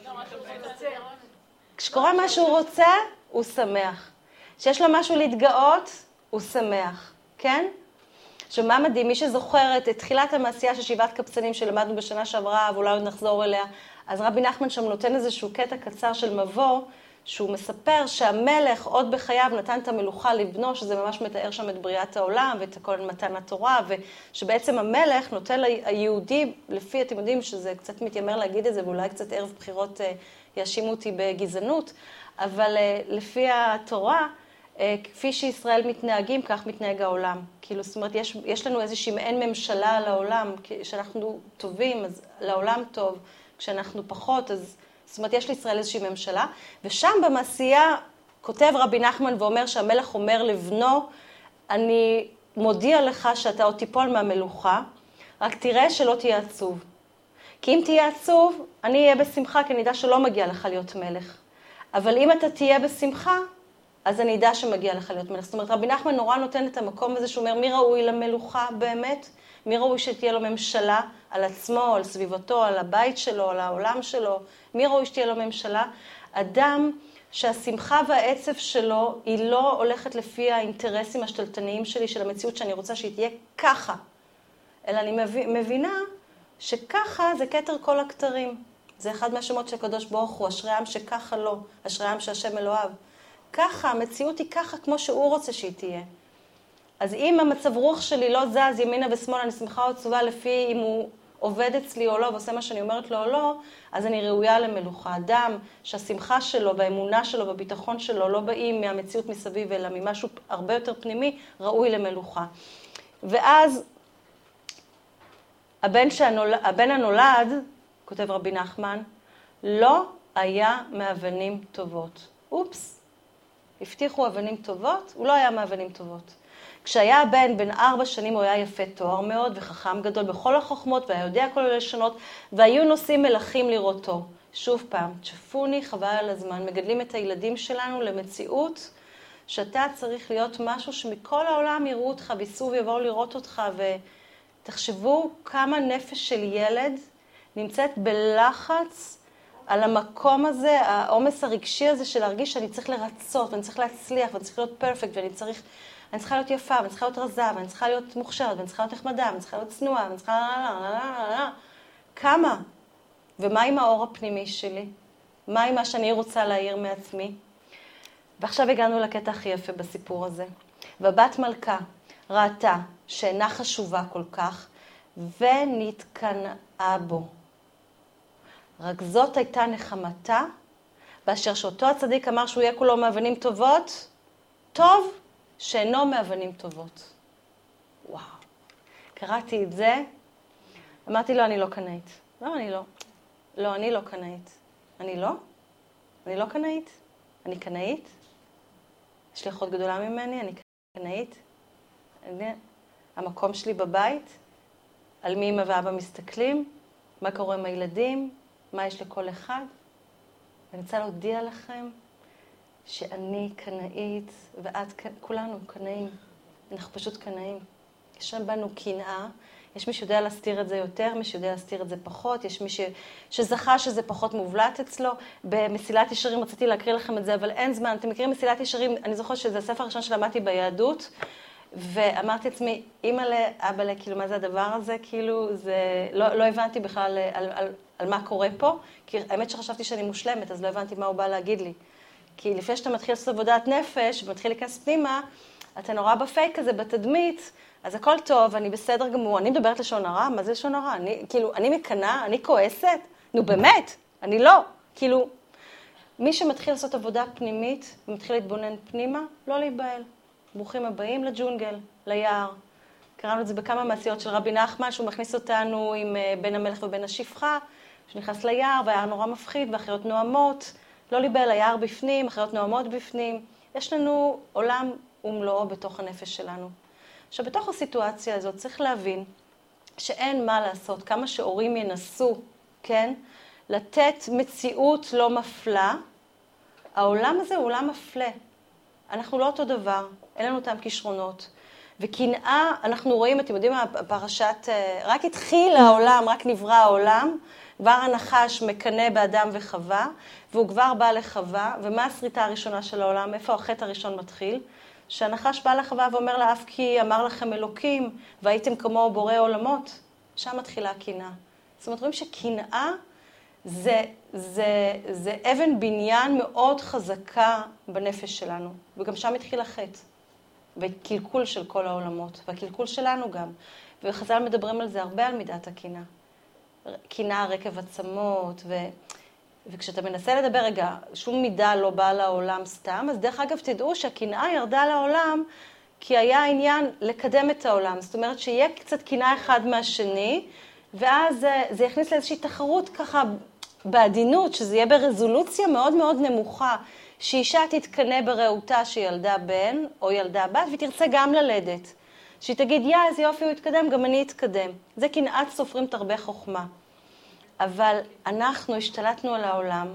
כשקורה מה שהוא רוצה, הוא שמח. כשיש לו משהו להתגאות, הוא שמח. כן? עכשיו, מה מדהים? מי שזוכרת את תחילת המעשייה של שבעת קבצנים שלמדנו בשנה שעברה, ואולי עוד נחזור אליה, אז רבי נחמן שם נותן איזשהו קטע קצר של מבוא, שהוא מספר שהמלך עוד בחייו נתן את המלוכה לבנו, שזה ממש מתאר שם את בריאת העולם ואת כל מתן התורה, ושבעצם המלך נותן ליהודי, לפי אתם יודעים שזה קצת מתיימר להגיד את זה, ואולי קצת ערב בחירות יאשימו אותי בגזענות, אבל לפי התורה, כפי שישראל מתנהגים, כך מתנהג העולם. כאילו, זאת אומרת, יש, יש לנו איזושהי מעין ממשלה על העולם, כשאנחנו טובים, אז לעולם טוב, כשאנחנו פחות, אז זאת אומרת, יש לישראל איזושהי ממשלה, ושם במעשייה כותב רבי נחמן ואומר שהמלך אומר לבנו, אני מודיע לך שאתה עוד תיפול מהמלוכה, רק תראה שלא תהיה עצוב. כי אם תהיה עצוב, אני אהיה בשמחה, כי אני יודע שלא מגיע לך להיות מלך. אבל אם אתה תהיה בשמחה, אז אני יודע שמגיע לך להיות מלך. זאת אומרת, רבי נחמן נורא נותן את המקום הזה שהוא אומר, מי ראוי למלוכה באמת? מי ראוי שתהיה לו ממשלה על עצמו, על סביבתו, על הבית שלו, על העולם שלו? מי ראוי שתהיה לו ממשלה? אדם שהשמחה והעצב שלו היא לא הולכת לפי האינטרסים השתלטניים שלי, של המציאות שאני רוצה שהיא תהיה ככה. אלא אני מבינה שככה זה כתר כל הכתרים. זה אחד מהשמות של הקדוש ברוך הוא, אשרי העם שככה לא, אשרי העם שהשם אלוהיו. ככה, המציאות היא ככה כמו שהוא רוצה שהיא תהיה. אז אם המצב רוח שלי לא זז ימינה ושמאלה, אני שמחה או עצובה לפי אם הוא עובד אצלי או לא, ועושה מה שאני אומרת לו או לא, אז אני ראויה למלוכה. אדם שהשמחה שלו והאמונה שלו והביטחון שלו לא באים מהמציאות מסביב, אלא ממשהו הרבה יותר פנימי, ראוי למלוכה. ואז הבן, שהנול... הבן הנולד, כותב רבי נחמן, לא היה מאבנים טובות. אופס, הבטיחו אבנים טובות, הוא לא היה מאבנים טובות. כשהיה הבן בן ארבע שנים הוא היה יפה תואר מאוד וחכם גדול בכל החוכמות והיה יודע כל הלשונות, והיו נושאים מלכים לראותו. שוב פעם, צ'פוני, חבל על הזמן, מגדלים את הילדים שלנו למציאות שאתה צריך להיות משהו שמכל העולם יראו אותך, ביסו ויבואו לראות אותך, ותחשבו כמה נפש של ילד נמצאת בלחץ על המקום הזה, העומס הרגשי הזה של להרגיש שאני צריך לרצות, ואני צריך להצליח, ואני צריך להיות פרפקט, ואני צריך, אני צריכה להיות יפה, ואני צריכה להיות רזה, ואני צריכה להיות מוכשרת, ואני צריכה להיות נחמדה, ואני צריכה להיות צנועה, ואני צריכה... כמה? ומה עם האור הפנימי שלי? מה עם מה שאני רוצה להעיר מעצמי? ועכשיו הגענו לקטע הכי יפה בסיפור הזה. והבת מלכה ראתה שאינה חשובה כל כך, ונתקנאה בו. רק זאת הייתה נחמתה, באשר שאותו הצדיק אמר שהוא יהיה כולו מאבנים טובות, טוב שאינו מאבנים טובות. וואו. קראתי את זה, אמרתי לו, אני לא קנאית. לא, אני לא. לא, אני לא קנאית. אני לא? אני לא קנאית? אני קנאית? יש לי אחות גדולה ממני, אני קנאית? אני... המקום שלי בבית, על מי אמא ואבא מסתכלים, מה קורה עם הילדים, מה יש לכל אחד. ואני רוצה להודיע לכם שאני קנאית, ואת, כולנו קנאים. אנחנו פשוט קנאים. יש שם בנו קנאה, יש מי שיודע להסתיר את זה יותר, מי שיודע להסתיר את זה פחות, יש מי ש... שזכה שזה פחות מובלט אצלו. במסילת ישרים רציתי להקריא לכם את זה, אבל אין זמן. אתם מכירים מסילת ישרים? אני זוכרת שזה הספר הראשון שלמדתי ביהדות, ואמרתי לעצמי, אמא לאבא לה, כאילו, מה זה הדבר הזה? כאילו, זה... לא, לא הבנתי בכלל על, על, על מה קורה פה, כי האמת שחשבתי שאני מושלמת, אז לא הבנתי מה הוא בא להגיד לי. כי לפני שאתה מתחיל לעשות עבודת נפש, ומתחיל להיכנס פנימה, אתה נורא בפייק הזה, בתדמית, אז הכל טוב, אני בסדר גמור, אני מדברת לשון הרע, מה זה לשון הרע? אני, כאילו, אני מקנה, אני כועסת? נו באמת, אני לא. כאילו, מי שמתחיל לעשות עבודה פנימית, ומתחיל להתבונן פנימה, לא להיבהל. ברוכים הבאים לג'ונגל, ליער. קראנו את זה בכמה מעשיות של רבי נחמן, שהוא מכניס אותנו עם בן המלך ובן השפחה, שנכנס ליער, והיער נורא מפחיד, ואחיות נועמות. לא להיבהל, היער בפנים, אחיות נועמות בפנים. יש לנו עולם ומלואו בתוך הנפש שלנו. עכשיו, בתוך הסיטואציה הזאת צריך להבין שאין מה לעשות, כמה שהורים ינסו, כן, לתת מציאות לא מפלה, העולם הזה הוא עולם מפלה. אנחנו לא אותו דבר, אין לנו אותם כישרונות. וקנאה, אנחנו רואים, אתם יודעים מה, פרשת, רק התחיל העולם, רק נברא העולם, כבר הנחש מקנא באדם וחווה, והוא כבר בא לחווה, ומה הסריטה הראשונה של העולם? איפה החטא הראשון מתחיל? שהנחש בא לחווה ואומר לה, אף כי אמר לכם אלוקים, והייתם כמו בורא עולמות, שם מתחילה הקנאה. זאת אומרת, רואים שקנאה זה, זה, זה אבן בניין מאוד חזקה בנפש שלנו, וגם שם התחיל החטא, וקלקול של כל העולמות, והקלקול שלנו גם. וחז"ל מדברים על זה הרבה, על מידת הקנאה. קנאה, רקב עצמות, ו... וכשאתה מנסה לדבר, רגע, שום מידה לא באה לעולם סתם, אז דרך אגב תדעו שהקנאה ירדה לעולם, כי היה עניין לקדם את העולם. זאת אומרת שיהיה קצת קנאה אחד מהשני, ואז זה, זה יכניס לאיזושהי תחרות ככה בעדינות, שזה יהיה ברזולוציה מאוד מאוד נמוכה, שאישה תתקנא ברעותה שילדה בן או ילדה בת, ותרצה גם ללדת. שהיא תגיד, יא, איזה יופי הוא יתקדם, גם אני אתקדם. זה קנאת סופרים תרבה חוכמה. אבל אנחנו השתלטנו על העולם,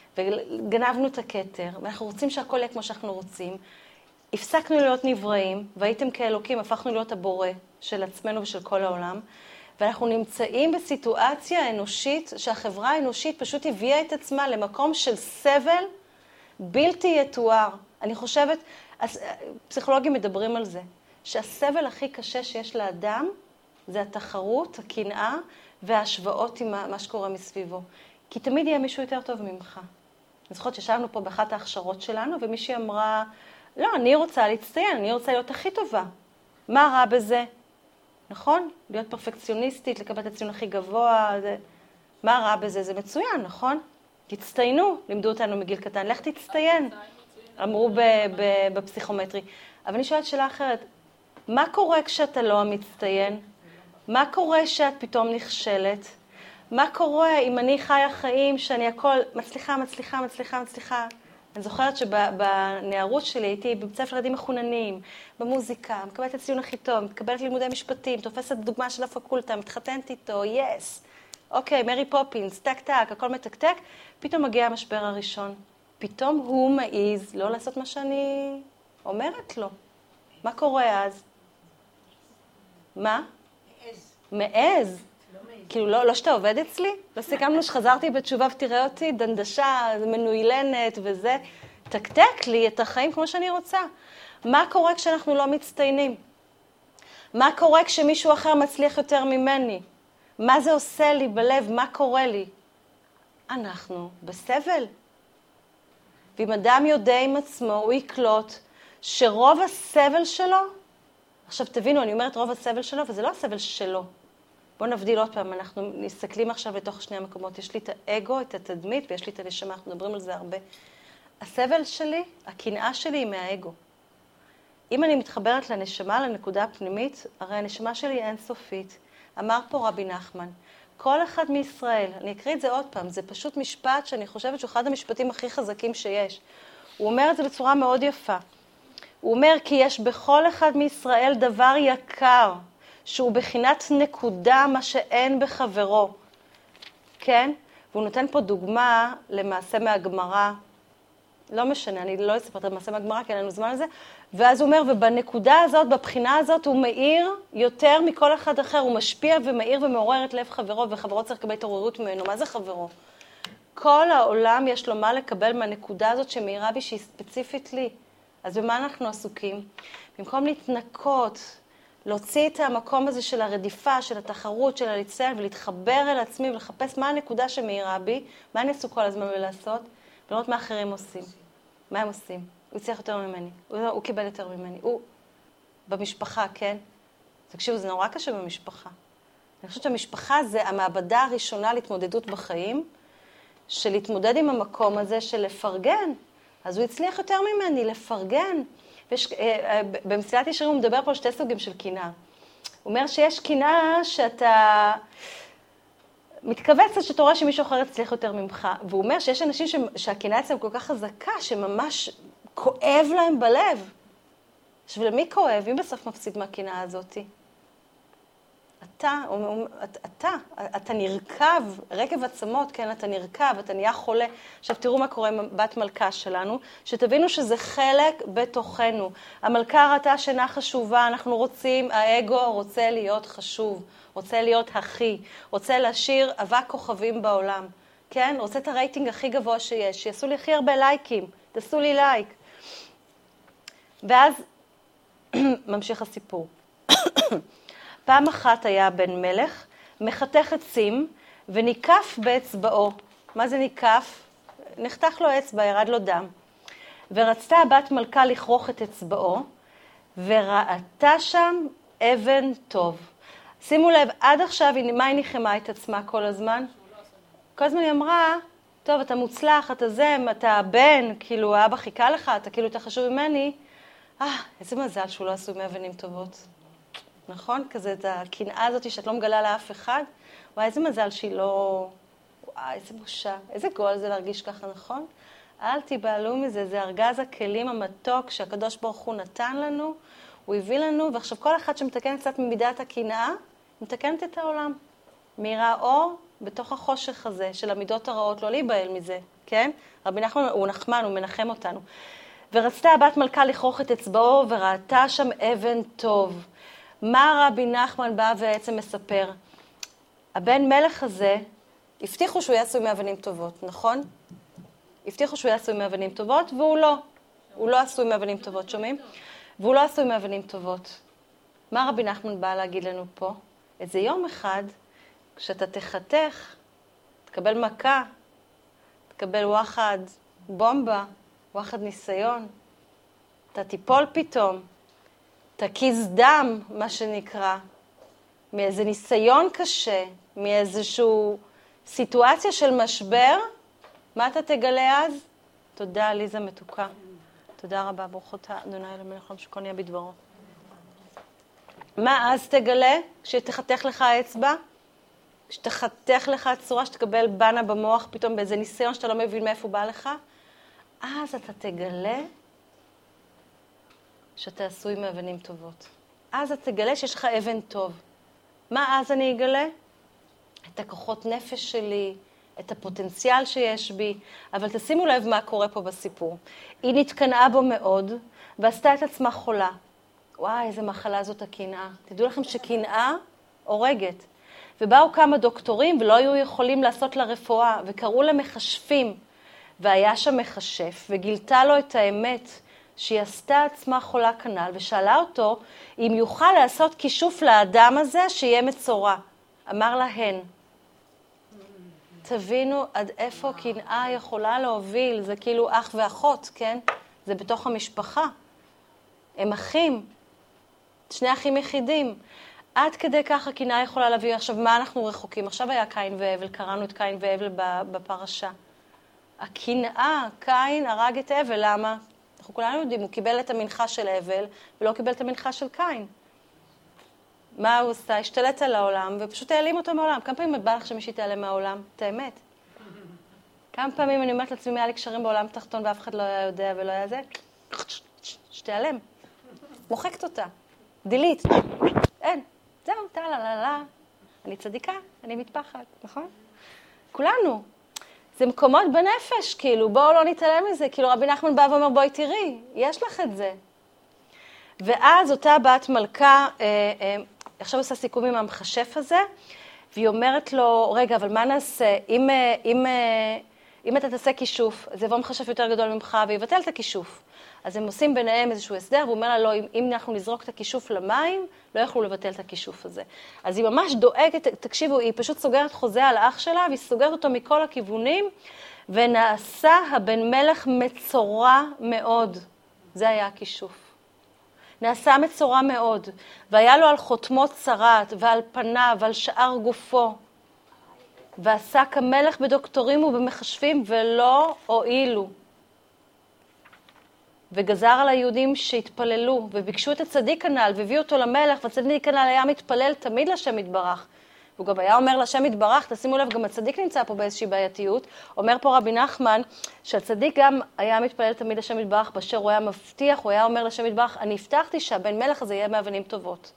וגנבנו את הכתר, ואנחנו רוצים שהכל יהיה כמו שאנחנו רוצים. הפסקנו להיות נבראים, והייתם כאלוקים, הפכנו להיות הבורא של עצמנו ושל כל העולם, ואנחנו נמצאים בסיטואציה אנושית, שהחברה האנושית פשוט הביאה את עצמה למקום של סבל בלתי יתואר. אני חושבת, פסיכולוגים מדברים על זה, שהסבל הכי קשה שיש לאדם, זה התחרות, הקנאה, וההשוואות עם מה שקורה מסביבו. כי תמיד יהיה מישהו יותר טוב ממך. אני זוכרת שישבנו פה באחת ההכשרות שלנו, ומישהי אמרה, לא, אני רוצה להצטיין, אני רוצה להיות הכי טובה. מה רע בזה? נכון? להיות פרפקציוניסטית, לקבל את הציון הכי גבוה. זה... מה רע בזה? זה מצוין, נכון? תצטיינו, לימדו אותנו מגיל קטן. לך תצטיין, אמרו בפסיכומטרי. אבל אני שואלת שאלה אחרת, מה קורה כשאתה לא המצטיין? מה קורה שאת פתאום נכשלת? מה קורה אם אני חיה חיים שאני הכל מצליחה, מצליחה, מצליחה, מצליחה? אני זוכרת שבנערות שלי הייתי בבית ספר ילדים מחוננים, במוזיקה, מקבלת את הציון הכי טוב, מתקבלת לימודי משפטים, תופסת דוגמה של הפקולטה, מתחתנת איתו, יס. אוקיי, מרי פופינס, טק טק, הכל מתקתק. פתאום מגיע המשבר הראשון. פתאום הוא מעיז לא לעשות מה שאני אומרת לו. מה קורה אז? מה? מעז. מעז. לא מעז. כאילו, לא, לא שאתה עובד אצלי? לא סיכמנו שחזרתי בתשובה ותראה אותי, דנדשה, מנוילנת וזה. תקתק לי את החיים כמו שאני רוצה. מה קורה כשאנחנו לא מצטיינים? מה קורה כשמישהו אחר מצליח יותר ממני? מה זה עושה לי בלב? מה קורה לי? אנחנו בסבל. ואם אדם יודע עם עצמו, הוא יקלוט שרוב הסבל שלו, עכשיו תבינו, אני אומרת רוב הסבל שלו, וזה לא הסבל שלו. בואו נבדיל עוד פעם, אנחנו מסתכלים עכשיו לתוך שני המקומות. יש לי את האגו, את התדמית, ויש לי את הנשמה, אנחנו מדברים על זה הרבה. הסבל שלי, הקנאה שלי היא מהאגו. אם אני מתחברת לנשמה, לנקודה הפנימית, הרי הנשמה שלי אינסופית. אמר פה רבי נחמן, כל אחד מישראל, אני אקריא את זה עוד פעם, זה פשוט משפט שאני חושבת שהוא אחד המשפטים הכי חזקים שיש. הוא אומר את זה בצורה מאוד יפה. הוא אומר כי יש בכל אחד מישראל דבר יקר, שהוא בחינת נקודה מה שאין בחברו. כן? והוא נותן פה דוגמה למעשה מהגמרא, לא משנה, אני לא אספר את המעשה מהגמרא, כי אין לנו זמן לזה, ואז הוא אומר, ובנקודה הזאת, בבחינה הזאת, הוא מאיר יותר מכל אחד אחר, הוא משפיע ומאיר ומעורר את לב חברו, וחברו צריך לקבל התעוררות ממנו. מה זה חברו? כל העולם יש לו מה לקבל מהנקודה הזאת שמאירה בי שהיא ספציפית לי. אז במה אנחנו עסוקים? במקום להתנקות, להוציא את המקום הזה של הרדיפה, של התחרות, של הליצל, ולהתחבר אל עצמי ולחפש מה הנקודה שמאירה בי, מה אני עסוק כל הזמן לעשות, ולראות מה אחרים עושים. מה הם עושים? הוא הצליח יותר ממני, הוא, הוא קיבל יותר ממני, הוא במשפחה, כן? תקשיבו, זה נורא קשה במשפחה. אני חושבת שהמשפחה זה המעבדה הראשונה להתמודדות בחיים, של להתמודד עם המקום הזה של לפרגן. אז הוא הצליח יותר ממני, לפרגן. ויש, במסילת ישרים הוא מדבר פה על שתי סוגים של קנאה. הוא אומר שיש קנאה שאתה מתכווץ עד שאתה רואה שמישהו אחר יצליח יותר ממך. והוא אומר שיש אנשים ש... שהקנאה אצלם כל כך חזקה, שממש כואב להם בלב. עכשיו, למי כואב? מי בסוף מפסיד מהקנאה הזאת? אתה, אתה, אתה נרכב, רגב עצמות, כן, אתה נרכב, אתה נהיה חולה. עכשיו, תראו מה קורה עם בת מלכה שלנו, שתבינו שזה חלק בתוכנו. המלכה ראתה שינה חשובה, אנחנו רוצים, האגו רוצה להיות חשוב, רוצה להיות הכי, רוצה להשאיר אבק כוכבים בעולם, כן? רוצה את הרייטינג הכי גבוה שיש, שיעשו לי הכי הרבה לייקים, תעשו לי לייק. ואז ממשיך הסיפור. פעם אחת היה בן מלך, מחתך עצים וניקף באצבעו. מה זה ניקף? נחתך לו אצבע, ירד לו דם. ורצתה הבת מלכה לכרוך את אצבעו, וראתה שם אבן טוב. שימו לב, עד עכשיו, מה היא ניחמה את עצמה כל הזמן? כל הזמן היא אמרה, טוב, אתה מוצלח, אתה זה, אתה בן, כאילו האבא חיכה לך, אתה כאילו יותר חשוב ממני. אה, איזה מזל שהוא לא עשוי מאבנים טובות. נכון? כזה את הקנאה הזאת שאת לא מגלה לאף אחד. וואי, איזה מזל שהיא לא... וואי, איזה בושה. איזה גול זה להרגיש ככה, נכון? אל תיבהלו מזה, זה ארגז הכלים המתוק שהקדוש ברוך הוא נתן לנו, הוא הביא לנו, ועכשיו כל אחד שמתקן קצת ממידת הקנאה, מתקנת את העולם. מאירה אור בתוך החושך הזה של המידות הרעות, לא להיבהל מזה, כן? רבי נחמן הוא נחמן, הוא מנחם אותנו. ורצתה הבת מלכה לכרוך את אצבעו וראתה שם אבן טוב. מה רבי נחמן בא ובעצם מספר? הבן מלך הזה, הבטיחו שהוא יעשוי מאבנים טובות, נכון? הבטיחו שהוא יעשוי מאבנים טובות, והוא לא. הוא לא עשוי מאבנים טובות, שומעים? והוא לא עשוי מאבנים טובות. מה רבי נחמן בא להגיד לנו פה? איזה יום אחד, כשאתה תחתך, תקבל מכה, תקבל וואחד בומבה, וואחד ניסיון, אתה תיפול פתאום, תקיז דם, מה שנקרא, מאיזה ניסיון קשה, מאיזשהו סיטואציה של משבר, מה אתה תגלה אז? תודה, ליזה מתוקה. תודה רבה, ברוך אתה, אדוני אלוהינו מלך שכל נהיה בדברו. מה אז תגלה? כשתחתך לך האצבע? כשתחתך לך הצורה שתקבל בנה במוח פתאום באיזה ניסיון שאתה לא מבין מאיפה הוא בא לך? אז אתה תגלה שאתה עשוי מאבנים טובות. אז אתה תגלה שיש לך אבן טוב. מה אז אני אגלה? את הכוחות נפש שלי, את הפוטנציאל שיש בי, אבל תשימו לב מה קורה פה בסיפור. היא נתקנאה בו מאוד, ועשתה את עצמה חולה. וואי, איזה מחלה זאת הקנאה. תדעו לכם שקנאה הורגת. ובאו כמה דוקטורים ולא היו יכולים לעשות לה רפואה, וקראו לה מכשפים. והיה שם מכשף, וגילתה לו את האמת, שהיא עשתה עצמה חולה כנל, ושאלה אותו אם יוכל לעשות כישוף לאדם הזה שיהיה מצורע. אמר להן, תבינו עד איפה קנאה יכולה להוביל, זה כאילו אח ואחות, כן? זה בתוך המשפחה. הם אחים, שני אחים יחידים. עד כדי ככה קנאה יכולה להביא. עכשיו, מה אנחנו רחוקים? עכשיו היה קין והבל, קראנו את קין והבל בפרשה. הקנאה, קין הרג את הבל, למה? אנחנו כולנו יודעים, הוא קיבל את המנחה של הבל, ולא קיבל את המנחה של קין. מה הוא עושה? השתלט על העולם, ופשוט העלים אותו מהעולם. כמה פעמים בא לך שמישהי תעלם מהעולם? את האמת. כמה פעמים אני אומרת לעצמי, היה לי קשרים בעולם תחתון, ואף אחד לא היה יודע ולא היה זה? שתעלם. מוחקת אותה. דילית. אין. זהו, טה-לה-לה-לה. אני צדיקה, אני מתפחת, נכון? כולנו. זה מקומות בנפש, כאילו, בואו לא נתעלם מזה. כאילו, רבי נחמן בא ואומר, בואי תראי, יש לך את זה. ואז אותה בת מלכה, אה, אה, עכשיו עושה סיכום עם המכשף הזה, והיא אומרת לו, רגע, אבל מה נעשה? אם, אה, אם, אה, אם אתה תעשה כישוף, אז יבוא מכשף יותר גדול ממך, ויבטל את הכישוף. אז הם עושים ביניהם איזשהו הסדר, והוא אומר לה, לא, אם, אם אנחנו נזרוק את הכישוף למים, לא יכולו לבטל את הכישוף הזה. אז היא ממש דואגת, תקשיבו, היא פשוט סוגרת חוזה על האח שלה, והיא סוגרת אותו מכל הכיוונים, ונעשה הבן מלך מצורע מאוד. זה היה הכישוף. נעשה מצורע מאוד, והיה לו על חותמות צרת, ועל פניו, ועל שאר גופו. ועסק המלך בדוקטורים ובמכשפים, ולא הועילו. וגזר על היהודים שהתפללו, וביקשו את הצדיק הנ"ל, והביאו אותו למלך, והצדיק הנ"ל היה מתפלל תמיד לשם יתברך. הוא גם היה אומר לשם יתברך, תשימו לב, גם הצדיק נמצא פה באיזושהי בעייתיות. אומר פה רבי נחמן, שהצדיק גם היה מתפלל תמיד לשם יתברך, באשר הוא היה מבטיח, הוא היה אומר לשם יתברך, אני הבטחתי שהבן מלך הזה יהיה מאבנים טובות.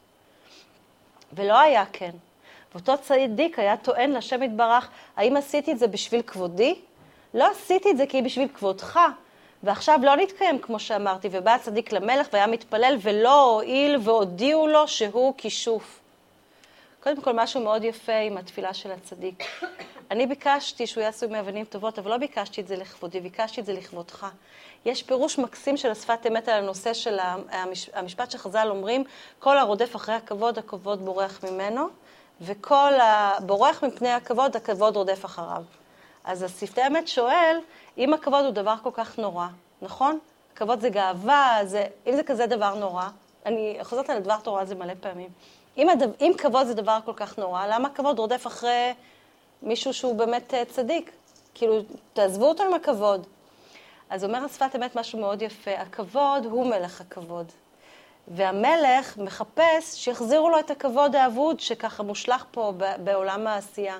ולא היה כן. ואותו צדיק היה טוען לשם יתברך, האם עשיתי את זה בשביל כבודי? לא עשיתי את זה כי בשביל כבודך. ועכשיו לא נתקיים, כמו שאמרתי, ובא הצדיק למלך והיה מתפלל ולא הועיל והודיעו לו שהוא כישוף. קודם כל, משהו מאוד יפה עם התפילה של הצדיק. אני ביקשתי שהוא יעשו מאבנים טובות, אבל לא ביקשתי את זה לכבודי, ביקשתי את זה לכבודך. יש פירוש מקסים של השפת אמת על הנושא של המשפט שחז"ל אומרים, כל הרודף אחרי הכבוד, הכבוד בורח ממנו, וכל הבורח מפני הכבוד, הכבוד רודף אחריו. אז השפת האמת שואל, אם הכבוד הוא דבר כל כך נורא, נכון? הכבוד זה גאווה, זה, אם זה כזה דבר נורא, אני חוזרת על הדבר תורה זה מלא פעמים. אם, הדבר, אם כבוד זה דבר כל כך נורא, למה כבוד רודף אחרי מישהו שהוא באמת צדיק? כאילו, תעזבו אותו עם הכבוד. אז אומר השפת אמת משהו מאוד יפה, הכבוד הוא מלך הכבוד. והמלך מחפש שיחזירו לו את הכבוד האבוד שככה מושלח פה בעולם העשייה.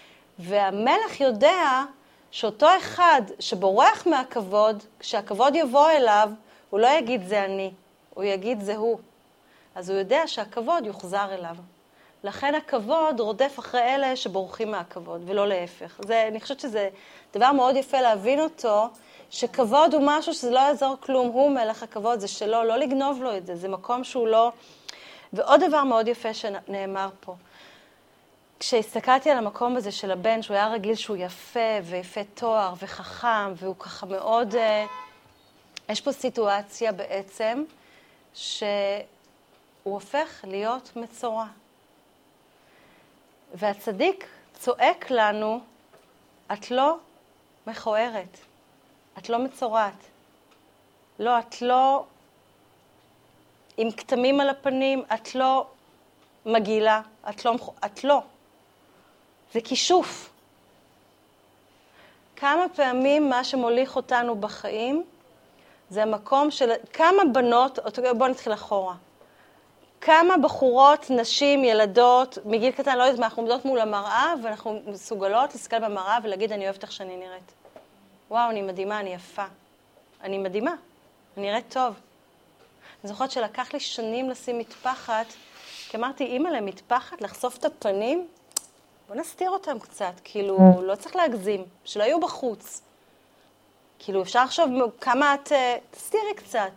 והמלך יודע שאותו אחד שבורח מהכבוד, כשהכבוד יבוא אליו, הוא לא יגיד זה אני, הוא יגיד זה הוא. אז הוא יודע שהכבוד יוחזר אליו. לכן הכבוד רודף אחרי אלה שבורחים מהכבוד, ולא להפך. זה, אני חושבת שזה דבר מאוד יפה להבין אותו, שכבוד הוא משהו שזה לא יעזור כלום, הוא מלך הכבוד, זה שלו, לא לגנוב לו את זה, זה מקום שהוא לא... ועוד דבר מאוד יפה שנאמר פה, כשהסתכלתי על המקום הזה של הבן, שהוא היה רגיל שהוא יפה ויפה תואר וחכם, והוא ככה מאוד... יש פה סיטואציה בעצם שהוא הופך להיות מצורע. והצדיק צועק לנו, את לא מכוערת, את לא מצורעת. לא, את לא עם כתמים על הפנים, את לא מגעילה, את לא... את לא. זה כישוף. כמה פעמים מה שמוליך אותנו בחיים, זה המקום של... כמה בנות, בואו נתחיל אחורה. כמה בחורות, נשים, ילדות, מגיל קטן, לא יודעת מה, אנחנו עומדות מול המראה, ואנחנו מסוגלות להסתכל במראה ולהגיד, אני אוהבת איך שאני נראית. וואו, אני מדהימה, אני יפה. אני מדהימה, אני נראית טוב. אני זוכרת שלקח לי שנים לשים מטפחת, כי אמרתי, אימא למטפחת, לחשוף את הפנים, בוא נסתיר אותם קצת, כאילו, לא צריך להגזים, שלא יהיו בחוץ. כאילו, אפשר לחשוב כמה את... תסתירי קצת.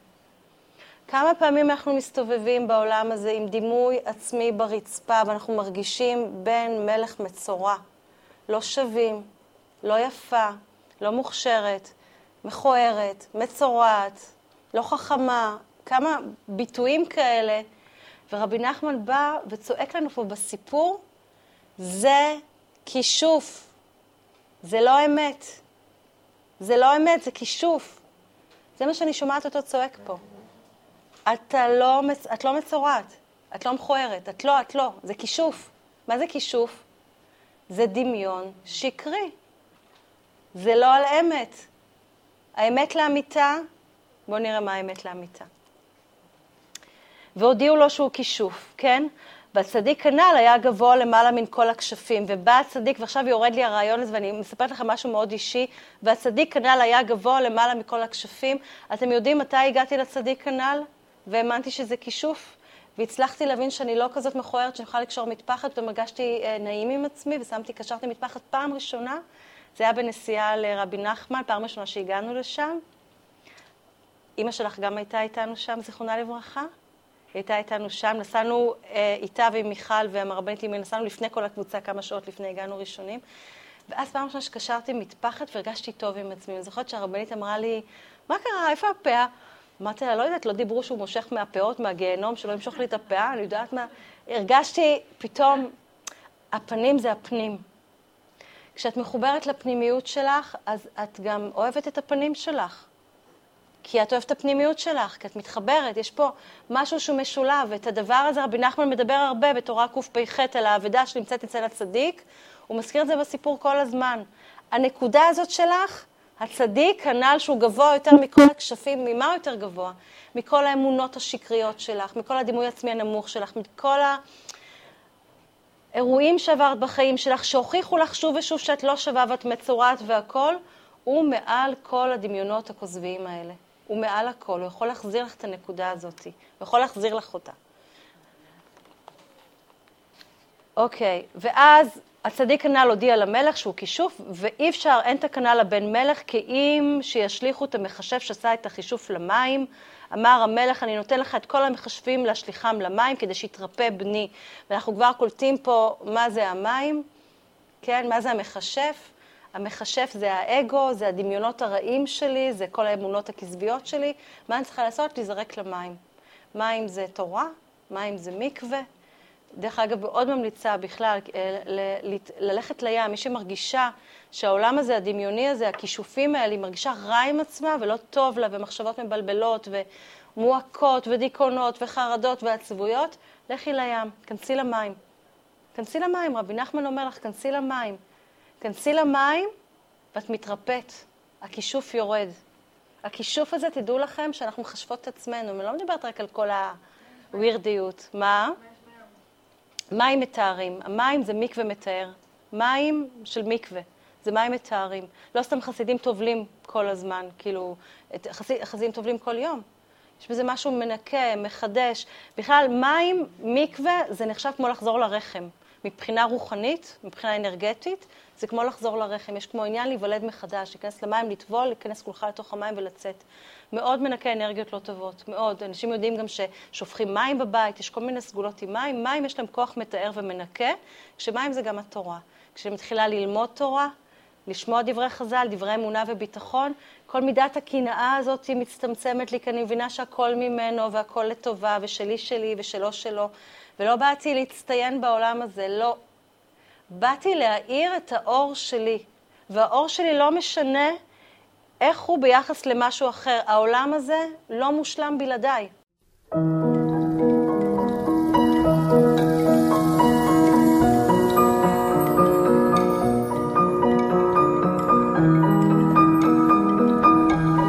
כמה פעמים אנחנו מסתובבים בעולם הזה עם דימוי עצמי ברצפה, ואנחנו מרגישים בן מלך מצורע. לא שווים, לא יפה, לא מוכשרת, מכוערת, מצורעת, לא חכמה, כמה ביטויים כאלה. ורבי נחמן בא וצועק לנו פה בסיפור, זה כישוף, זה לא אמת. זה לא אמת, זה כישוף. זה מה שאני שומעת אותו צועק פה. אתה לא, את לא מצורעת, את לא מכוערת, את לא, את לא, זה כישוף. מה זה כישוף? זה דמיון שקרי. זה לא על אמת. האמת לאמיתה, בואו נראה מה האמת לאמיתה. והודיעו לו שהוא כישוף, כן? והצדיק כנ"ל היה גבוה למעלה מן כל הכשפים, ובא הצדיק, ועכשיו יורד לי הרעיון הזה, ואני מספרת לכם משהו מאוד אישי, והצדיק כנ"ל היה גבוה למעלה מכל הכשפים. אתם יודעים מתי הגעתי לצדיק כנ"ל? והאמנתי שזה כישוף, והצלחתי להבין שאני לא כזאת מכוערת שאני יכולה לקשור מטפחת, ומרגשתי נעים עם עצמי, ושמתי, קשרתי מטפחת פעם ראשונה. זה היה בנסיעה לרבי נחמן, פעם ראשונה שהגענו לשם. אמא שלך גם הייתה איתנו שם, זיכרונה לברכה. היא הייתה איתנו שם, נסענו אה, איתה ועם מיכל והמרבנית לימי, נסענו לפני כל הקבוצה, כמה שעות לפני הגענו ראשונים. ואז פעם ראשונה שקשרתי מטפחת והרגשתי טוב עם עצמי. אני זוכרת שהרבנית אמרה לי, מה קרה, איפה הפאה? אמרתי לה, לא יודעת, לא דיברו שהוא מושך מהפאות, מהגיהנום, שלא ימשוך לי את הפאה, אני יודעת מה. הרגשתי פתאום, הפנים זה הפנים. כשאת מחוברת לפנימיות שלך, אז את גם אוהבת את הפנים שלך. כי את אוהבת את הפנימיות שלך, כי את מתחברת, יש פה משהו שהוא משולב, ואת הדבר הזה רבי נחמן מדבר הרבה בתורה קפ"ח על האבדה שנמצאת אצל הצדיק, הוא מזכיר את זה בסיפור כל הזמן. הנקודה הזאת שלך, הצדיק כנ"ל שהוא גבוה יותר מכל הכשפים, ממה הוא יותר גבוה? מכל האמונות השקריות שלך, מכל הדימוי עצמי הנמוך שלך, מכל האירועים שעברת בחיים שלך, שהוכיחו לך שוב ושוב שאת לא שווה ואת מצורעת והכל, הוא מעל כל הדמיונות הכוזביים האלה. הוא מעל הכל, הוא יכול להחזיר לך את הנקודה הזאת, הוא יכול להחזיר לך אותה. אוקיי, ואז הצדיק כנ"ל הודיע למלך שהוא כישוף, ואי אפשר, אין תקנה לבן מלך, כי אם שישליכו את המחשב שעשה את החישוף למים, אמר המלך, אני נותן לך את כל המחשבים להשליחם למים, כדי שיתרפא בני. ואנחנו כבר קולטים פה מה זה המים, כן, מה זה המחשף. המחשף זה האגו, זה הדמיונות הרעים שלי, זה כל האמונות הכזביות שלי. מה אני צריכה לעשות? להיזרק למים. מים זה תורה, מים זה מקווה. דרך אגב, מאוד ממליצה בכלל ללכת לים. מי שמרגישה שהעולם הזה, הדמיוני הזה, הכישופים האלה, היא מרגישה רע עם עצמה ולא טוב לה, ומחשבות מבלבלות ומועקות ודיכאונות וחרדות ועצבויות, לכי לים, כנסי למים. כנסי למים, רבי נחמן אומר לך, כנסי למים. כנסי למים ואת מתרפאת. הכישוף יורד. הכישוף הזה, תדעו לכם שאנחנו מחשבות את עצמנו. אני לא מדברת רק על כל הווירדיות. מה? מים מתארים. המים זה מקווה מתאר. מים של מקווה. זה מים מתארים. לא סתם חסידים טובלים כל הזמן. כאילו, חסידים טובלים כל יום. יש בזה משהו מנקה, מחדש. בכלל, מים, מקווה, זה נחשב כמו לחזור לרחם. מבחינה רוחנית, מבחינה אנרגטית, זה כמו לחזור לרחם. יש כמו עניין להיוולד מחדש, להיכנס למים, לטבול, להיכנס כולך לתוך המים ולצאת. מאוד מנקה אנרגיות לא טובות, מאוד. אנשים יודעים גם ששופכים מים בבית, יש כל מיני סגולות עם מים. מים יש להם כוח מתאר ומנקה, כשמים זה גם התורה. כשמתחילה ללמוד תורה, לשמוע דברי חז"ל, דברי אמונה וביטחון, כל מידת הקנאה הזאת היא מצטמצמת לי, כי אני מבינה שהכל ממנו והכל לטובה, ושלי שלי ושלו שלו. ולא באתי להצטיין בעולם הזה, לא. באתי להאיר את האור שלי, והאור שלי לא משנה איך הוא ביחס למשהו אחר. העולם הזה לא מושלם בלעדיי.